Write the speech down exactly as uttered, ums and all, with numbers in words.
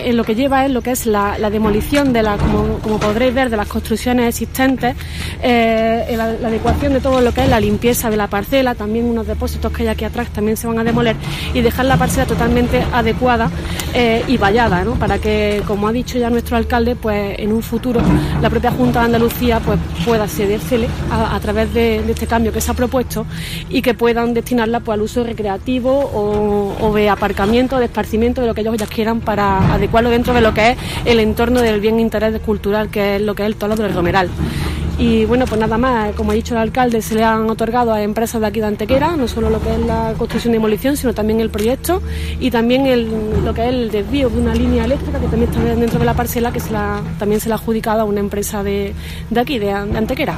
En lo que lleva es lo que es la, la demolición de la, como, como podréis ver, de las construcciones existentes, eh, la, la adecuación de todo lo que es la limpieza de la parcela, también unos depósitos que hay aquí atrás también se van a demoler y dejar la parcela totalmente adecuada eh, y vallada, ¿no? Para que, como ha dicho ya nuestro alcalde, pues en un futuro la propia Junta de Andalucía pues pueda cedérsele a, a través de, de este cambio que se ha propuesto y que puedan destinarla pues al uso recreativo o, o de aparcamiento, de esparcimiento, de lo que ellos ya quieran para adecuar dentro de lo que es el entorno del bien interés cultural, que es lo que es el Tolo del Romeral. Y bueno, pues nada más, como ha dicho el alcalde, se le han otorgado a empresas de aquí de Antequera, no solo lo que es la construcción y demolición, sino también el proyecto y también el, lo que es el desvío de una línea eléctrica que también está dentro de la parcela, que se la, también se la ha adjudicado a una empresa de, de aquí, de, de Antequera.